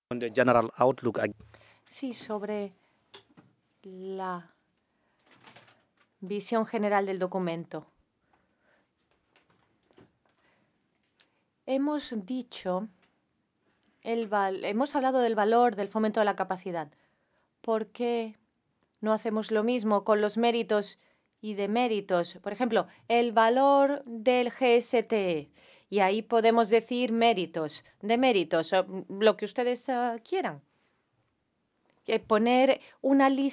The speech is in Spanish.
on the general outlook. Sí, sobre la visión general del documento. Hemos hablado del valor del fomento de la capacidad. ¿Por qué no hacemos lo mismo con los méritos y deméritos? Por ejemplo, el valor del GSTE. Y ahí podemos decir méritos, deméritos, lo que ustedes quieran. Poner una lista